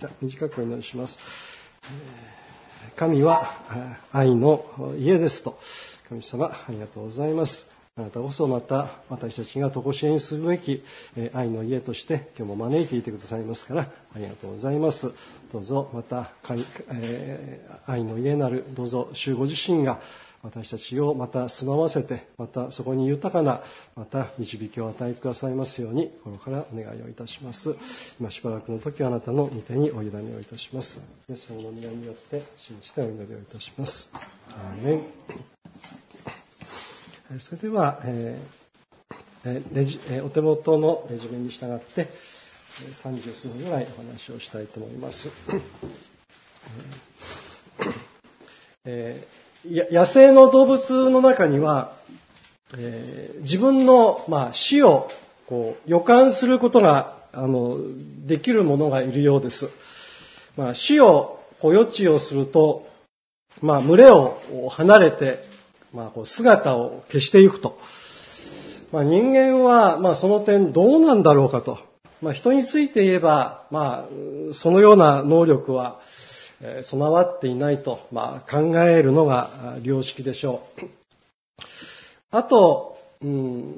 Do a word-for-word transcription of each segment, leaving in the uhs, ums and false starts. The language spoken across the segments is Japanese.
じゃ短くお祈りします。神は愛の家ですと。神様、ありがとうございます。あなたこそまた私たちが常しえにするべき愛の家として今日も招いていてくださいますからありがとうございます。どうぞまた愛の家なるどうぞ主ご自身が私たちをまた住まわせて、またそこに豊かなまた導きを与えてくださいますように心からお願いをいたします。今しばらくの時はあなたの御手にお委ねをいたします。イエス様の皆によって信じてお祈りをいたします。アーメン。それでは、えー、レジお手元のレジュメに従ってさんじゅうすうふんぐらいお話をしたいと思います。えー野生の動物の中には、えー、自分の、まあ、死をこう予感することがあのできるものがいるようです。まあ、死をこう予知をすると、まあ、群れを離れて、まあ、こう姿を消していくと。まあ、人間は、まあ、その点どうなんだろうかと。まあ、人について言えば、まあ、そのような能力は備わっていないと、まあ、考えるのが良識でしょう。あと、うん、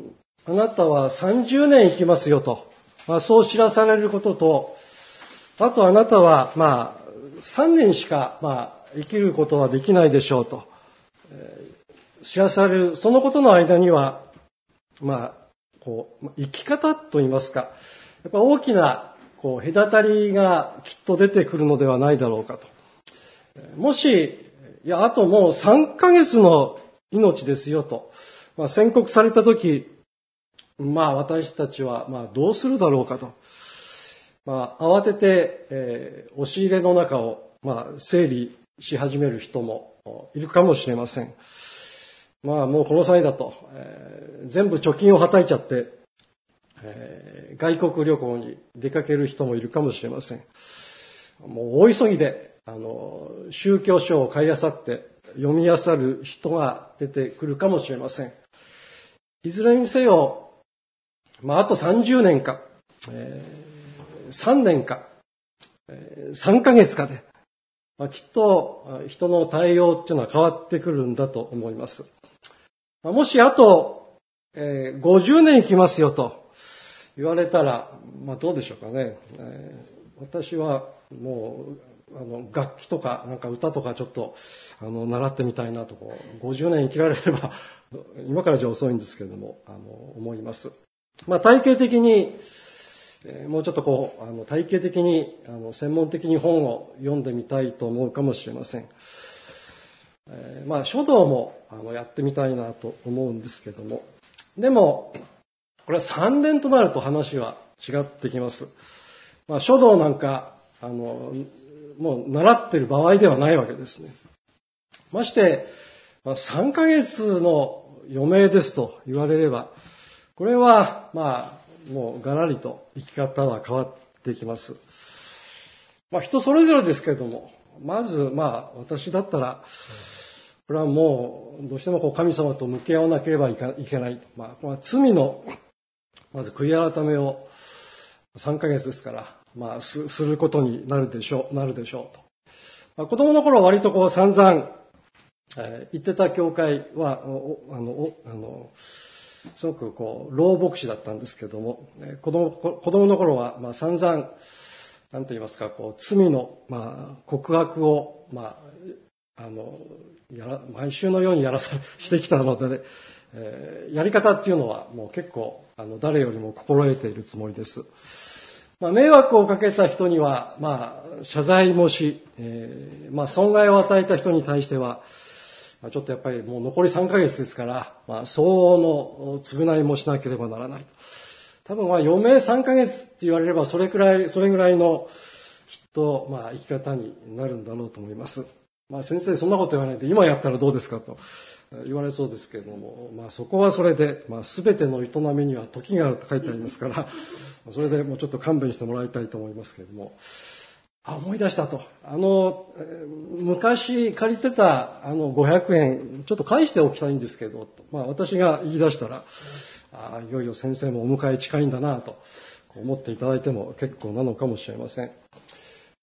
あなたはさんじゅうねん生きますよと、まあ、そう知らされることと、あとあなたは、まあ、さんねんしか、まあ、生きることはできないでしょうと、えー、知らされる、そのことの間には、まあ、こう、生き方といいますか、やっぱ大きなこう隔たりがきっと出てくるのではないだろうかと。もし、いや、あともうさんかげつの命ですよと、まあ、宣告されたとき、まあ私たちはまあどうするだろうかと。まあ慌てて、えー、押し入れの中をまあ整理し始める人もいるかもしれません。まあもうこの際だと、えー、全部貯金をはたいちゃって、えー、外国旅行に出かける人もいるかもしれません。もう大急ぎであの宗教書を買い漁って読み漁る人が出てくるかもしれません。いずれにせよ、まあ、あとさんじゅうねんか、えー、さんねんか、えー、さんかげつかで、まあ、きっと人の対応っていうのは変わってくるんだと思います。まあ、もしあと、えー、ごじゅうねん生きますよと言われたら、まあ、どうでしょうかね。えー、私はもうあの楽器とかなんか歌とかちょっとあの習ってみたいなとこうごじゅうねん生きられれば今からじゃ遅いんですけれどもあの思います。まあ、体系的に、えー、もうちょっとこうあの体系的にあの専門的に本を読んでみたいと思うかもしれません。えー、まあ書道もあのやってみたいなと思うんですけども、でもこれはさんねんとなると話は違ってきます。まあ、書道なんかあのもう習っている場合ではないわけですね。まして、まあ、さんかげつの余命ですと言われれば、これはまあもうがらりと生き方は変わってきます。まあ、人それぞれですけれども、まずまあ私だったらこれはもうどうしてもこう神様と向き合わなければいけないと、まあ、罪のまず悔い改めをさんかげつですから、まあ、す, することになるでしょう、なるでしょうと。まあ、子供の頃は割とこう散々、えー、行ってた教会は、あの、あの、すごくこう、老牧師だったんですけども、えー、子供、子供の頃は、まあ散々、なんと言いますか、こう、罪の、まあ、告白を、まあ、あの、やら、毎週のようにやらさ、してきたので、ね、えー、やり方っていうのはもう結構、あの、誰よりも心得ているつもりです。まあ、迷惑をかけた人には、まあ、謝罪もし、えー、まあ、損害を与えた人に対しては、まあ、ちょっとやっぱりもう残りさんかげつですから、まあ、相応の償いもしなければならない。多分、まあ、余命さんかげつって言われれば、それくらい、それぐらいの、きっと、まあ、生き方になるんだろうと思います。まあ、先生、そんなこと言わないで、今やったらどうですかと言われそうですけれども、まあ、そこはそれで、まあ、すべての営みには時があると書いてありますから、それでもうちょっと勘弁してもらいたいと思いますけれども、あ、思い出したと。あの、昔借りてたあのごひゃくえん、ちょっと返しておきたいんですけど、まあ、私が言い出したら、あ、いよいよ先生もお迎え近いんだなと思っていただいても結構なのかもしれません。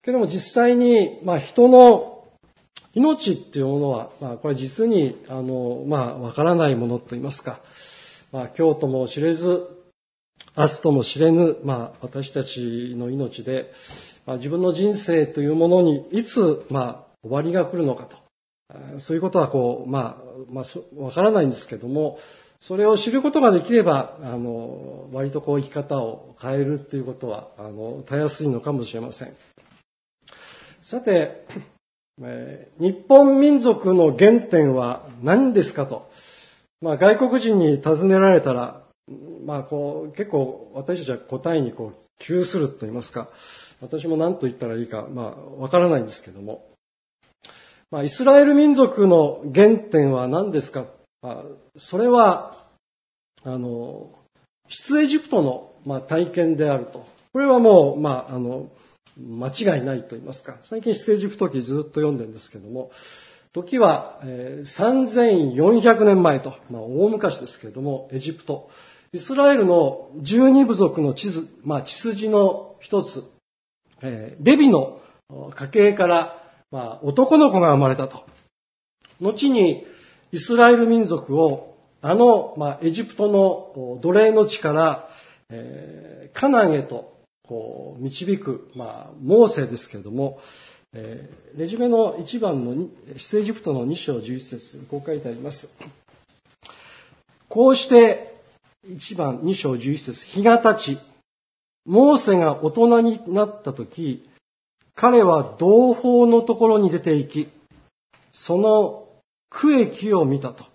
けども実際に、まあ人の命っていうものは、まあこれ実に、あの、まあわからないものと言いますか、まあ今日とも知れず、明日とも知れぬ、まあ私たちの命で、まあ、自分の人生というものにいつ、まあ終わりが来るのかと。そういうことはこう、まあ、まあ、わからないんですけども、それを知ることができれば、あの、割とこう生き方を変えるっていうことは、あの、たやすいのかもしれません。さて、えー、日本民族の原点は何ですかと。まあ、外国人に尋ねられたら、まあ、こう、結構私たちは答えにこう、窮すると言いますか、私も何と言ったらいいか、まあ、わからないんですけども、まあ、イスラエル民族の原点は何ですか？まあ、それは、あの、出エジプトの、まあ、体験であると。これはもう、まあ、あの、間違いないと言いますか。最近出エジプト記ずっと読んでるんですけども、時は、えー、さんぜんよんひゃくねんまえと、まあ、大昔ですけれども、エジプト。イスラエルのじゅうに部族の地図、まあ、血筋の一つ、えー、レビの家系から、まあ、男の子が生まれたと。後にイスラエル民族をあの、まあ、エジプトの奴隷の地から、えー、カナンへとこう導く、まあ、モーセですけれども、えー、レジュメのいちばんの出エジプトのに章じゅういち節にこう書いてあります。こうしていちばんに章じゅういち節、日が経ち、モーセが大人になったとき、彼は同胞のところに出て行き、その区域を見たと。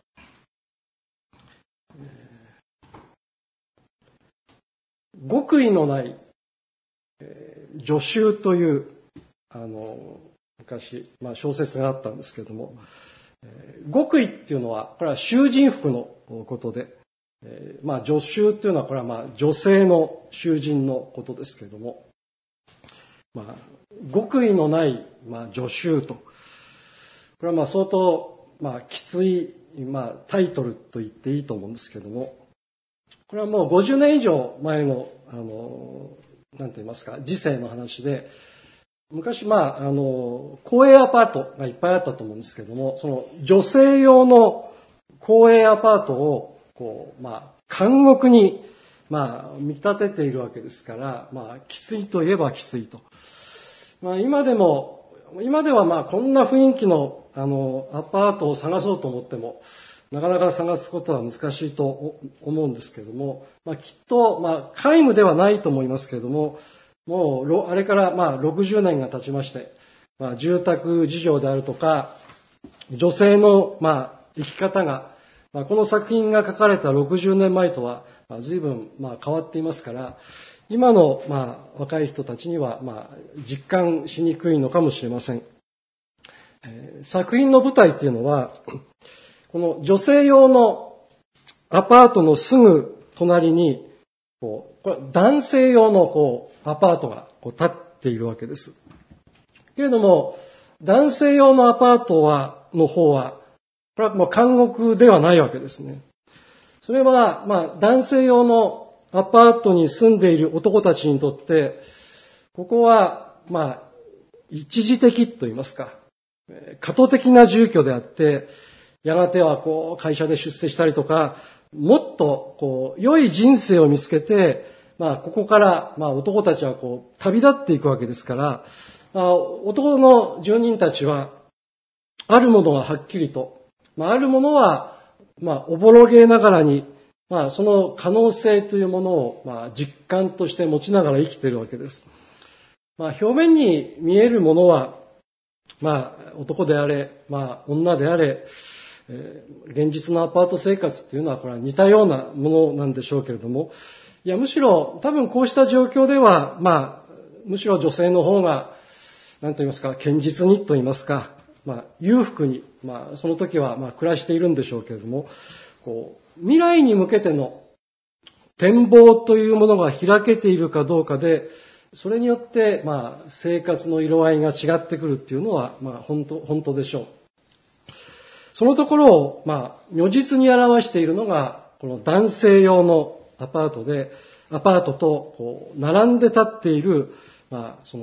極意のない序集というあの昔、まあ、小説があったんですけれども、極意っていうのはこれは囚人服のことで、まあ、序集っていうのはこれはまあ女性の囚人のことですけれども、まあ、極意のない、まあ、序集と。これはまあ相当、まあ、きつい、まあ、タイトルと言っていいと思うんですけども、これはもうごじゅうねん以上前の、あの、なんて言いますか、時世の話で、昔、まあ、あの、公営アパートがいっぱいあったと思うんですけども、その女性用の公営アパートを、こう、まあ、監獄に、まあ、見立てているわけですから、まあ、きついといえばきついと。まあ、今でも、今ではまあ、こんな雰囲気の、あの、アパートを探そうと思っても、なかなか探すことは難しいと思うんですけれども、まあ、きっと、まあ、皆無ではないと思いますけれども、もう、あれからまあ、ろくじゅうねんが経ちまして、まあ、住宅事情であるとか、女性の、まあ、生き方が、まあ、この作品が書かれたろくじゅうねんまえとは、まあ、随分、まあ、変わっていますから、今の、まあ、若い人たちには、まあ、実感しにくいのかもしれません。えー、作品の舞台っていうのは、この女性用のアパートのすぐ隣に、こう、これ男性用のこうアパートがこう建っているわけです。けれども、男性用のアパートは、の方は、これはもう監獄ではないわけですね。それは、まあ、男性用のアパートに住んでいる男たちにとって、ここは、まあ、一時的と言いますか、過渡的な住居であって、やがてはこう会社で出世したりとか、もっとこう良い人生を見つけて、まあここからまあ男たちはこう旅立っていくわけですから、まあ、男の住人たちはあるものがはっきりと、まああるものはまあおぼろげながらに、まあその可能性というものをまあ実感として持ちながら生きているわけです。まあ表面に見えるものは、まあ男であれ、まあ女であれ、現実のアパート生活っていうのはこれは似たようなものなんでしょうけれども、いやむしろ多分こうした状況では、まあむしろ女性の方が何と言いますか、堅実にと言いますか、まあ裕福に、まあその時はまあ暮らしているんでしょうけれども、こう未来に向けての展望というものが開けているかどうかで、それによってまあ生活の色合いが違ってくるっていうのはまあ本当本当でしょう。そのところを、まあ、如実に表しているのが、この男性用のアパートで、アパートと、こう、並んで立っている、まあ、その、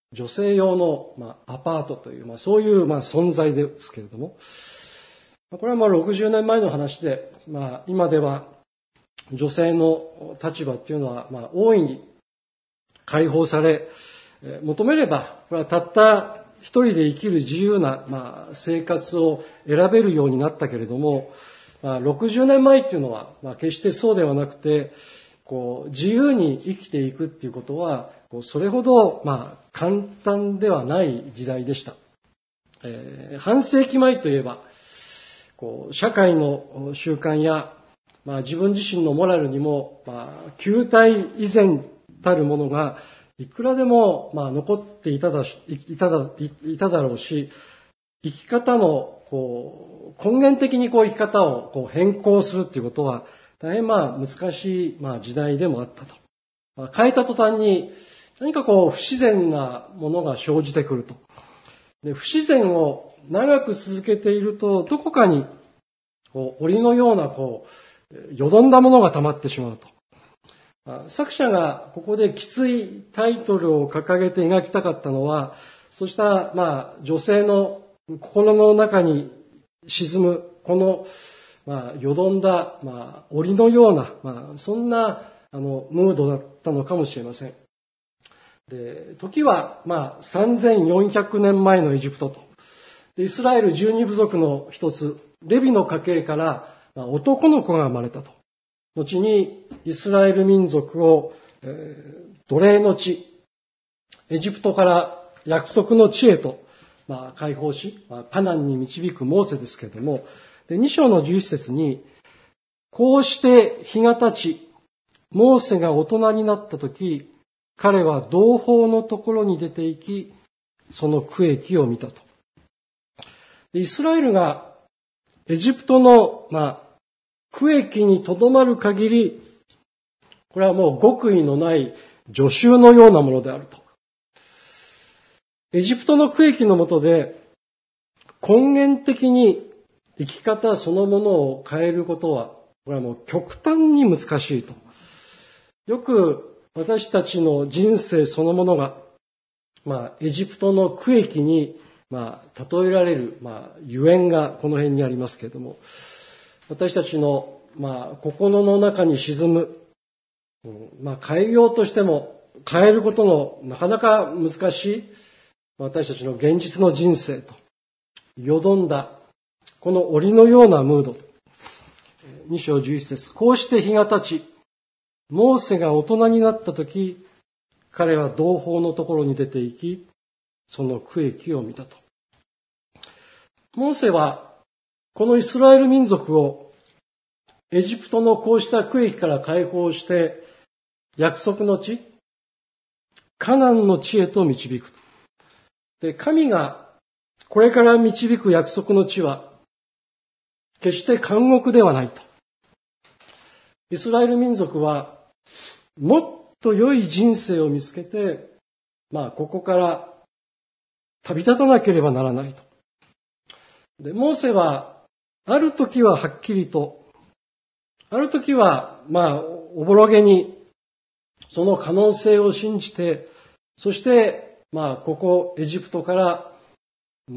女性用の、まあ、アパートという、まあ、そういう、まあ、存在ですけれども、これはまあろくじゅうねんまえの話で、まあ、今では女性の立場っていうのは、まあ、大いに解放され、求めれば、これはたった一人で生きる自由な、まあ、生活を選べるようになったけれども、まあ、ろくじゅうねんまえっていうのは、まあ、決してそうではなくて、こう自由に生きていくっていうことは、こうそれほど、まあ、簡単ではない時代でした。えー、半世紀前といえば、こう社会の習慣や、まあ、自分自身のモラルにも、まあ、旧体以前たるものがいくらでも、まあ、残っていただし、いただ、いただろうし、生き方のこう根源的にこう生き方をこう変更するっていうことは大変まあ難しいまあ時代でもあったと。まあ、変えた途端に何かこう不自然なものが生じてくると。で、不自然を長く続けているとどこかにこう檻のようなこうよどんだものが溜まってしまうと。作者がここできついタイトルを掲げて描きたかったのは、そうしたまあ女性の心の中に沈むこのまあよどんだまあ檻のようなまあそんなあのムードだったのかもしれません。で、時はまあさんぜんよんひゃくねんまえのエジプトと。で、イスラエルじゅうに部族の一つレビの家系からまあ男の子が生まれたと。後にイスラエル民族を、えー、奴隷の地、エジプトから約束の地へと、まあ、解放し、まあ、カナンに導くモーセですけれども、でに章のじゅういち節に、こうして日が経ち、モーセが大人になったとき、彼は同胞のところに出て行き、その区域を見たと。でイスラエルがエジプトの、まあ、区域にとどまる限り、これはもう極意のない助手のようなものであると。エジプトの区域の下で根源的に生き方そのものを変えることは、これはもう極端に難しいと。よく私たちの人生そのものが、まあ、エジプトの区域に、まあ、例えられる、まあ、ゆえんがこの辺にありますけれども、私たちの、まあ、心の中に沈む、うん、まあ、変えようとしても変えることのなかなか難しい私たちの現実の人生とよどんだこの檻のようなムード。に章じゅういち節、こうして日が経ち、モーセが大人になったとき、彼は同胞のところに出て行き、その区域を見たと。モーセはこのイスラエル民族をエジプトのこうした区域から解放して約束の地、カナンの地へと導く。で、神がこれから導く約束の地は決して監獄ではないと。イスラエル民族はもっと良い人生を見つけて、まあここから旅立たなければならないと。で、モーセはある時ははっきりと、ある時はまあおぼろげにその可能性を信じて、そしてまあここエジプトから、うん、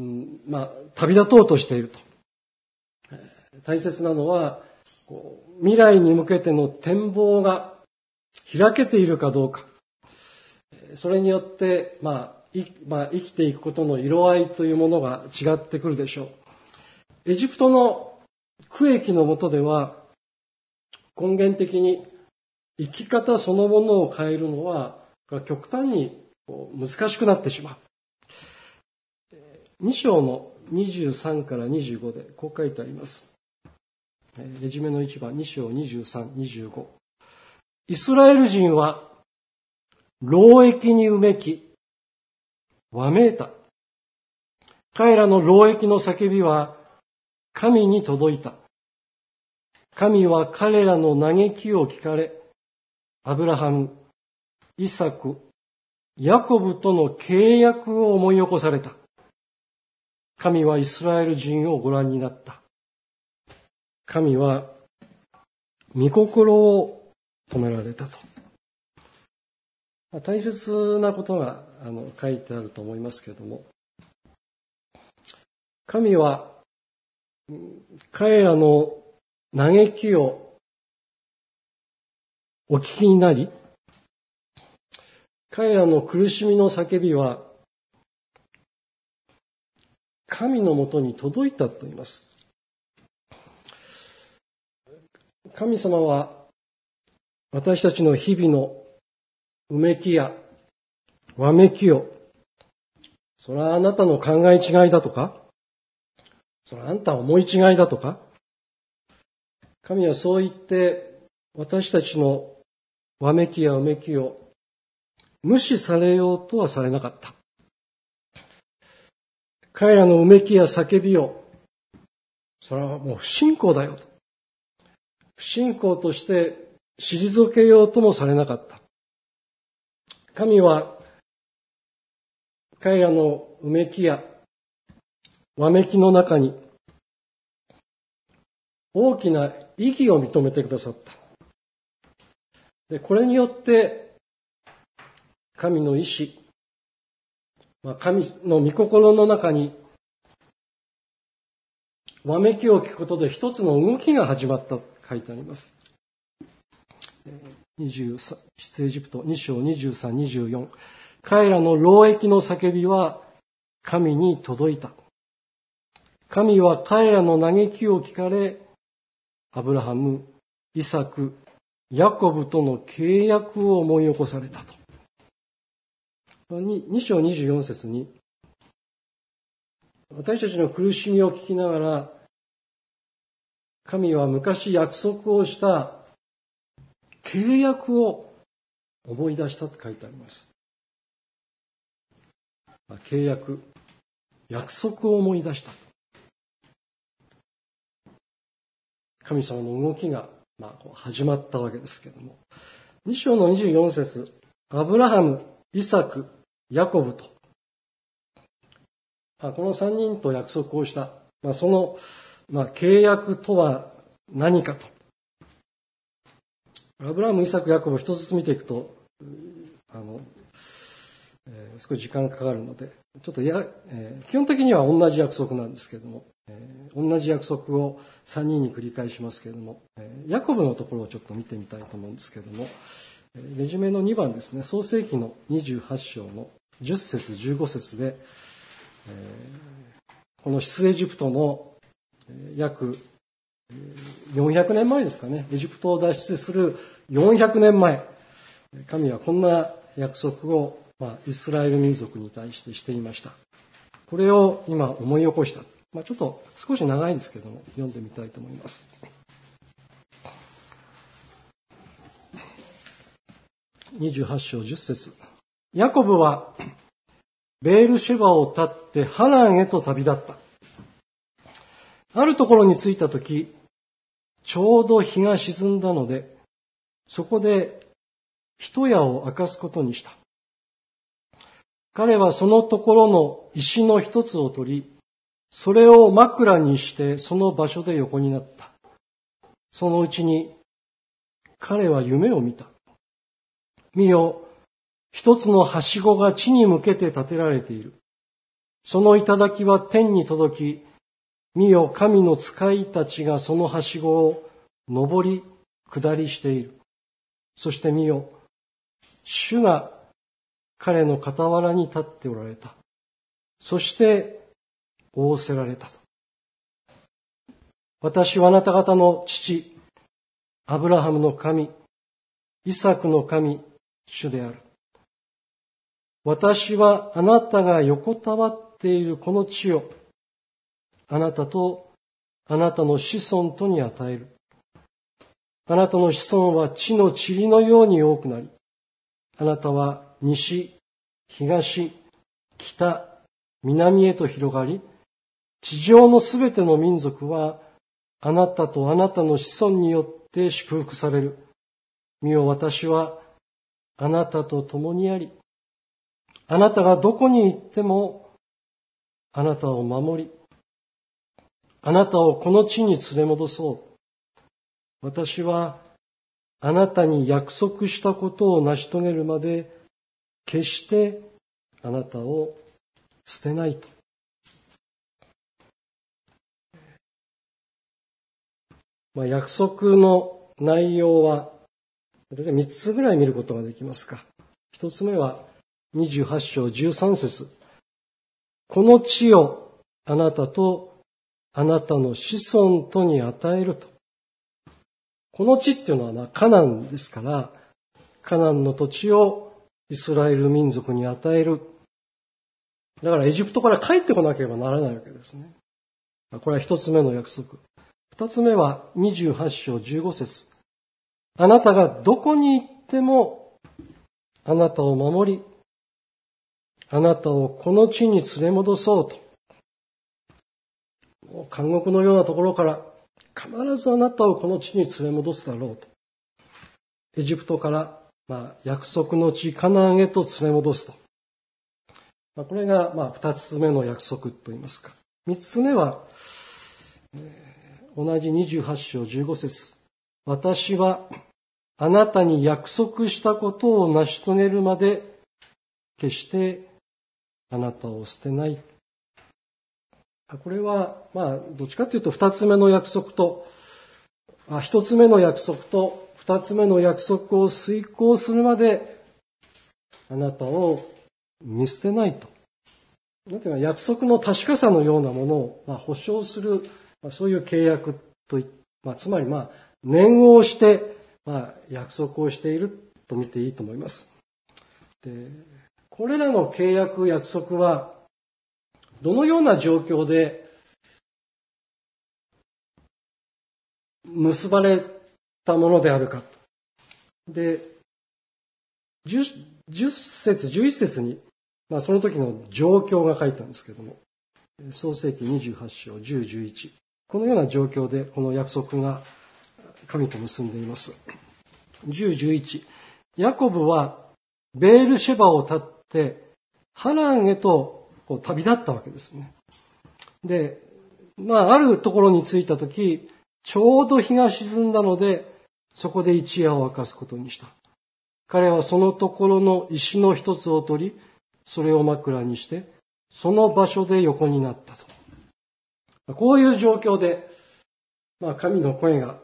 まあ旅立とうとしていると。大切なのはこう未来に向けての展望が開けているかどうか。それによって、まあいまあ、生きていくことの色合いというものが違ってくるでしょう。エジプトの区域の下では根源的に生き方そのものを変えるのは極端に難しくなってしまう。に章のにじゅうさんからにじゅうごでこう書いてあります。レジュメのいちばん、に章にじゅうさん、にじゅうご。イスラエル人は労役にうめき、わめいた。彼らの労役の叫びは神に届いた。神は彼らの嘆きを聞かれ、アブラハム、イサク、ヤコブとの契約を思い起こされた。神はイスラエル人をご覧になった。神は御心を止められたと。 大切なことがあの書いてあると思いますけれども、神は彼らの嘆きをお聞きになり、彼らの苦しみの叫びは神のもとに届いたと言います。神様は私たちの日々のうめきやわめきを、それはあなたの考え違いだとか、それはあんた思い違いだとか、神はそう言って私たちのわめきやうめきを無視されようとはされなかった。彼らのうめきや叫びを、それはもう不信仰だよと。不信仰として退けようともされなかった。神は彼らのうめきやわめきの中に大きな意義を認めてくださった。で、これによって神の意志、まあ、神の御心の中にわめきを聞くことで一つの動きが始まったと書いてあります。にじゅうさん出エジプトに章にじゅうさん、にじゅうよん。彼らの労役の叫びは神に届いた。神は彼らの嘆きを聞かれ、アブラハム、イサク、ヤコブとの契約を思い起こされたと。に章にじゅうよん節に、私たちの苦しみを聞きながら、神は昔約束をした契約を思い出したと書いてあります。契約、約束を思い出した。神様の動きが、まあ、始まったわけですけれども、に章のにじゅうよん節、アブラハム、イサク、ヤコブと、この三人と約束をした、まあ、その、まあ、契約とは何かと。アブラハム、イサク、ヤコブ一つずつ見ていくと、あの、えー、少し時間がかかるので、ちょっとや、えー、基本的には同じ約束なんですけれども、えー、同じ約束をさんにんに繰り返しますけれども、えー、ヤコブのところをちょっと見てみたいと思うんですけれども、レジュメのにばんですね、創世記のにじゅうはち章のじゅっ節、じゅうご節で、えー、この出エジプトの約よんひゃくねんまえですかね、エジプトを脱出するよんひゃくねんまえ、神はこんな約束を、まあ、イスラエル民族に対してしていました。これを今思い起こした。まあ、ちょっと少し長いですけども、読んでみたいと思います。にじゅうはち章じゅっ節。ヤコブはベールシェバを立ってハランへと旅立った。あるところに着いたとき、ちょうど日が沈んだので、そこで一夜を明かすことにした。彼はそのところの石の一つを取り、それを枕にしてその場所で横になった。そのうちに彼は夢を見た。見よ、一つのはしごが地に向けて建てられている。その頂は天に届き、見よ、神の使いたちがそのはしごを上り下りしている。そして見よ、主が彼の傍らに立っておられた。そして仰せられたと。私はあなた方の父、アブラハムの神、イサクの神、主である。私はあなたが横たわっているこの地を、あなたとあなたの子孫とに与える。あなたの子孫は地の塵のように多くなり、あなたは西、東、北、南へと広がり、地上のすべての民族はあなたとあなたの子孫によって祝福される。見よ、私はあなたと共にあり、あなたがどこに行ってもあなたを守り、あなたをこの地に連れ戻そう。私はあなたに約束したことを成し遂げるまで決してあなたを捨てないと。まあ、約束の内容は、みっつぐらい見ることができますか。一つ目は、にじゅうはち章じゅうさん節。この地をあなたとあなたの子孫とに与えると。この地っていうのはまあカナンですから、カナンの土地をイスラエル民族に与える。だからエジプトから帰ってこなければならないわけですね。これは一つ目の約束。二つ目はにじゅうはち章じゅうご節。あなたがどこに行ってもあなたを守り、あなたをこの地に連れ戻そうと。監獄のようなところから必ずあなたをこの地に連れ戻すだろうと。エジプトから、まあ、約束の地カナンへと連れ戻すと。まあ、これがまあ二つ目の約束といいますか。三つ目は、えー、同じにじゅうはち章じゅうご節。私はあなたに約束したことを成し遂げるまで決してあなたを捨てない。これは、まあ、どっちかというと二つ目の約束と、あ、一つ目の約束と二つ目の約束を遂行するまであなたを見捨てないと。なんていうか、約束の確かさのようなものを、まあ、保証する、まあ、そういう契約とい、まあ、つまり、まあ、念をして、まあ、約束をしていると見ていいと思います。で、これらの契約、約束は、どのような状況で結ばれたものであるか。で、じゅっ節、じゅういち節に、まあ、その時の状況が書いてあるんですけども、創世記にじゅうはち章じゅう、じゅういち。このような状況でこの約束が神と結んでいます。じゅう、じゅういち。ヤコブはベールシェバを立ってハランへとこう旅立ったわけですね。で、まあ、あるところに着いたとき、ちょうど日が沈んだので、そこで一夜を明かすことにした。彼はそのところの石の一つを取り、それを枕にして、その場所で横になったと。こういう状況で、まあ、神の声が、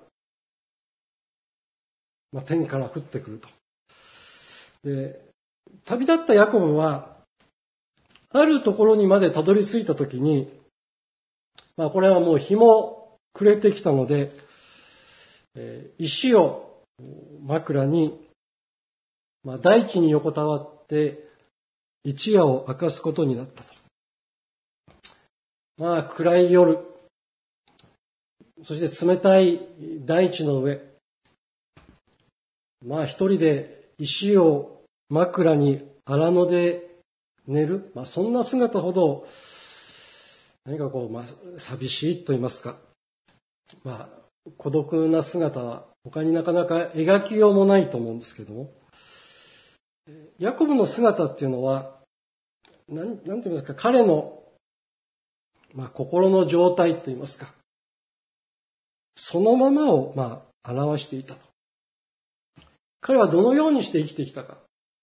まあ、天から降ってくると。で、旅立ったヤコブは、あるところにまでたどり着いたときに、まあこれはもう日も暮れてきたので、えー、石を枕に、まあ大地に横たわって一夜を明かすことになったと。まあ暗い夜、そして冷たい大地の上、まあ一人で石を枕に荒野で寝る、まあ、そんな姿ほど何かこう、まあ、寂しいと言いますか、まあ、孤独な姿は他になかなか描きようもないと思うんですけども、ヤコブの姿っていうのは何、なんて言いますか、彼の、まあ、心の状態と言いますか、そのままを、まあ、表していたと。彼はどのようにして生きてきたか。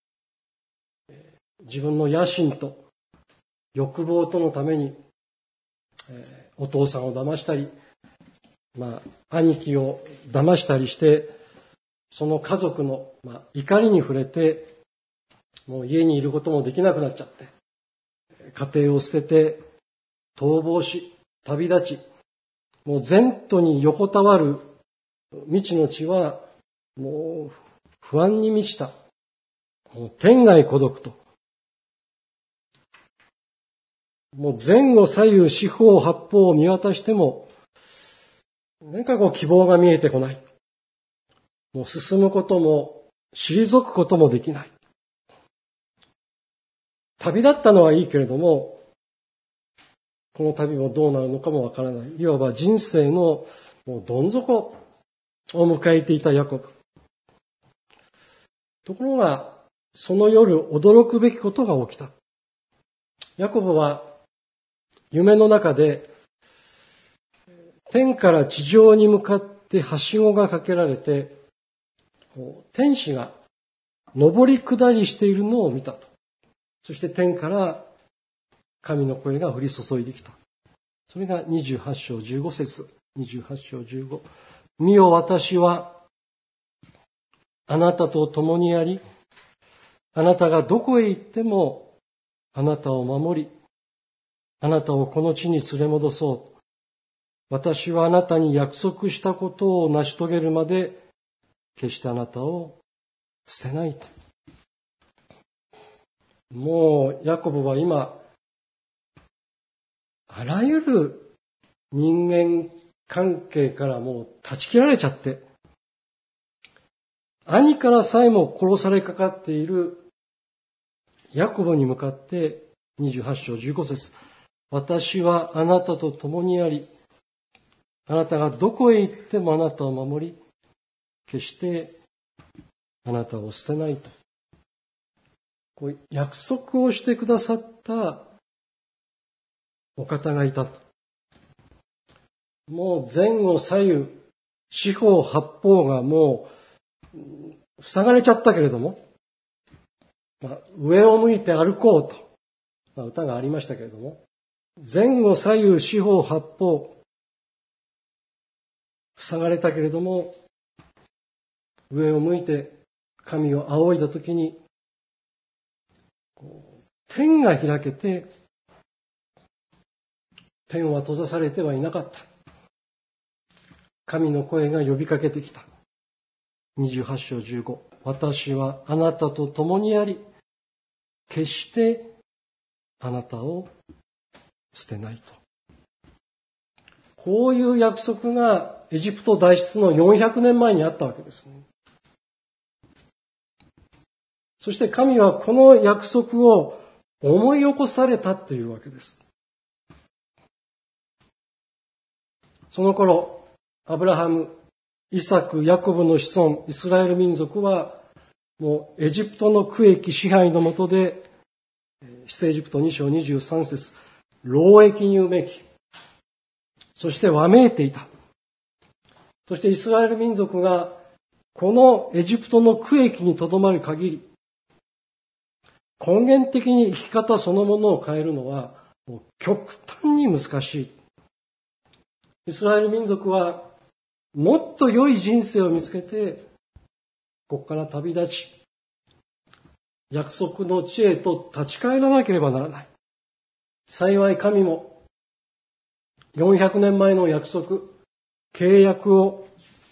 自分の野心と欲望とのために、えー、お父さんを騙したり、まあ、兄貴を騙したりして、その家族の、まあ、怒りに触れて、もう家にいることもできなくなっちゃって、家庭を捨てて逃亡し、旅立ち、もう前途に横たわる未知の地は、もう不安に満ちた、もう天涯孤独と。もう前後左右四方八方を見渡しても、何かこう希望が見えてこない。もう進むことも、退くこともできない。旅立ったのはいいけれども、この旅もどうなるのかもわからない。いわば人生のもうどん底を迎えていたヤコブ。ところが、その夜驚くべきことが起きた。ヤコブは、夢の中で、天から地上に向かってはしごがかけられて、天使が上り下りしているのを見たと。 そして天から神の声が降り注いできた。それがにじゅうはち章じゅうご節。にじゅうはち章じゅうご。見よ私はあなたと共にあり、あなたがどこへ行ってもあなたを守り、あなたをこの地に連れ戻そう。私はあなたに約束したことを成し遂げるまで、決してあなたを捨てないと。もうヤコブは今、あらゆる人間関係からもう断ち切られちゃって、兄からさえも殺されかかっているヤコブに向かってにじゅうはち章じゅうご節。私はあなたと共にあり、あなたがどこへ行ってもあなたを守り、決してあなたを捨てないと。こう約束をしてくださったお方がいたと。もう前後左右、四方八方がもう塞がれちゃったけれども、まあ、上を向いて歩こうと、まあ、歌がありましたけれども、前後左右四方八方塞がれたけれども、上を向いて神を仰いだときに、天が開けて、天は閉ざされてはいなかった。神の声が呼びかけてきた。にじゅうはち章じゅうご。私はあなたと共にあり、決してあなたを捨てないと。こういう約束がエジプト脱出のよんひゃくねんまえにあったわけですね。そして神はこの約束を思い起こされたというわけです。その頃、アブラハム、イサク、ヤコブの子孫、イスラエル民族は、もうエジプトの区域支配の下で、出エジプトに章にじゅうさん節、労役にうめき、そしてわめいていた。そしてイスラエル民族が、このエジプトの区域にとどまる限り、根源的に生き方そのものを変えるのは、もう極端に難しい。イスラエル民族は、もっと良い人生を見つけて、ここから旅立ち、約束の地へと立ち返らなければならない。幸い神も、よんひゃくねんまえの約束、契約を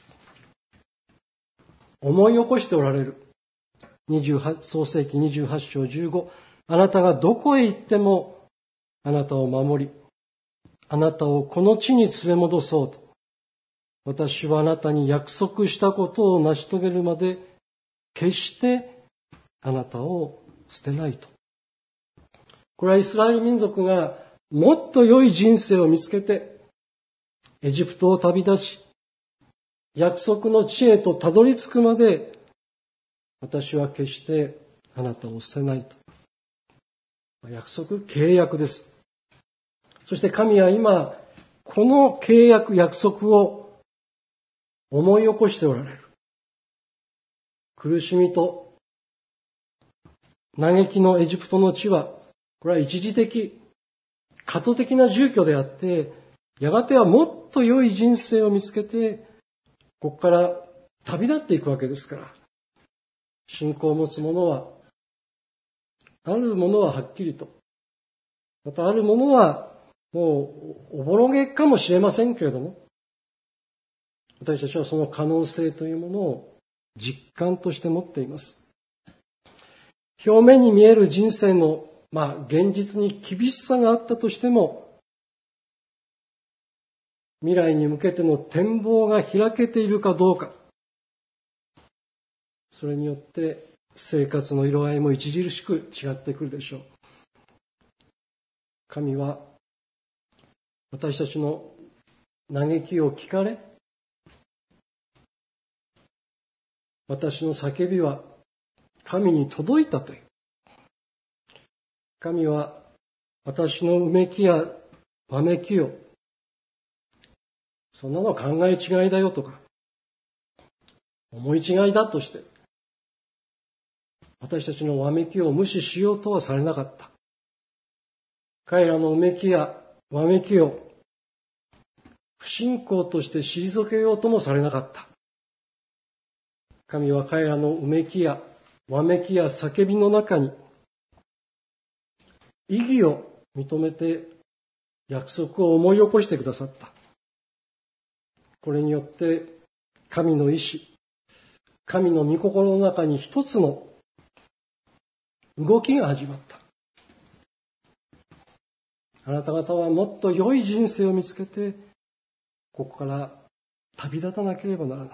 思い起こしておられる。にじゅうはち創世記にじゅうはち章じゅうご。あなたがどこへ行っても、あなたを守り、あなたをこの地に連れ戻そうと。私はあなたに約束したことを成し遂げるまで、決してあなたを捨てないと。これはイスラエル民族がもっと良い人生を見つけて、エジプトを旅立ち、約束の地へとたどり着くまで、私は決してあなたを捨てないと。約束、契約です。そして神は今、この契約、約束を思い起こしておられる。苦しみと嘆きのエジプトの地は、これは一時的、過渡的な住居であって、やがてはもっと良い人生を見つけて、ここから旅立っていくわけですから、信仰を持つ者は、ある者ははっきりと、またある者はもうおぼろげかもしれませんけれども、私たちはその可能性というものを実感として持っています。表面に見える人生の、まあ、現実に厳しさがあったとしても、未来に向けての展望が開けているかどうか、それによって生活の色合いも著しく違ってくるでしょう。神は私たちの嘆きを聞かれ、私の叫びは神に届いたという。神は私のうめきやわめきを、そんなの考え違いだよとか、思い違いだとして、 私たちのわめきを無視しようとはされなかった。彼らのうめきやわめきを不信仰として退けようともされなかった。神は彼らのうめきやわめきや叫びの中に意義を認めて約束を思い起こしてくださった。これによって神の意志、神の御心の中に一つの動きが始まった。あなた方はもっと良い人生を見つけて、ここから旅立たなければならない。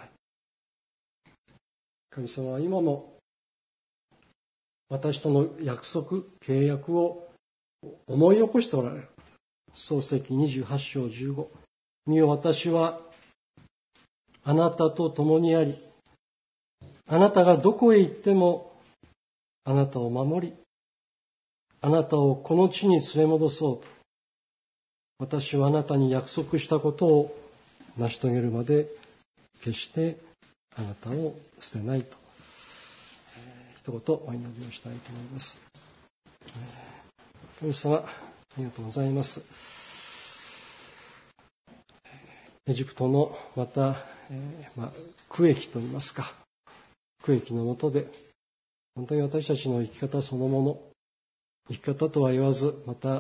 神様は今も私との約束、契約を思い起こしておられる。創世記にじゅうはち章じゅうご。見よ、私はあなたと共にあり、あなたがどこへ行ってもあなたを守り、あなたをこの地に連れ戻そうと、私はあなたに約束したことを成し遂げるまで決してあなたを捨てないと、一言お祈りをしたいと思います。神様、ありがとうございます。エジプトのまた、えーまあ、区域といいますか、区域の下で本当に私たちの生き方そのもの、生き方とは言わず、また、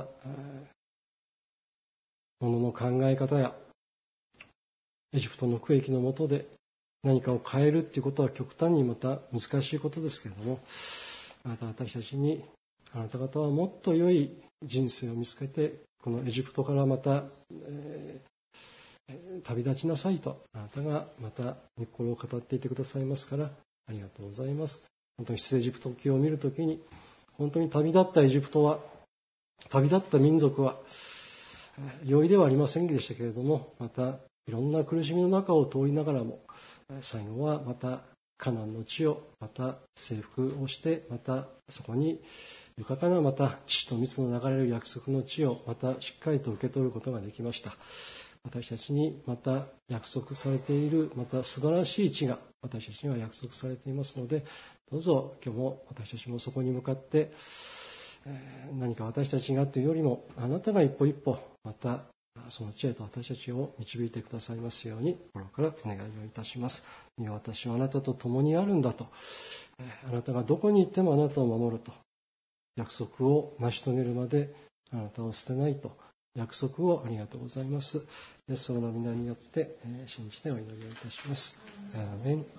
ものの考え方や、エジプトの区域の下で何かを変えるということは極端にまた難しいことですけれども、また私たちに、あなた方はもっと良い人生を見つけて、このエジプトからまた、えー、旅立ちなさいと、あなたがまた御心を語っていてくださいますから、ありがとうございます。本当に出エジプト記を見るときに、本当に旅立ったエジプトは、旅立った民族は、容易ではありませんでしたけれども、またいろんな苦しみの中を通りながらも、最後はまたカナンの地をまた征服をして、またそこに豊かなまた血と蜜の流れる約束の地をまたしっかりと受け取ることができました。私たちにまた約束されている、また素晴らしい地が私たちには約束されていますので、どうぞ今日も私たちもそこに向かって何か私たちがというよりも、あなたが一歩一歩またその地へと私たちを導いてくださいますように心からお願いをいたします。私はあなたと共にあるんだと、あなたがどこに行ってもあなたを守ると、約束を成し遂げるまであなたを捨てないと約束をありがとうございます。イエス様の皆によって信じてお祈りをいたします。アーメン。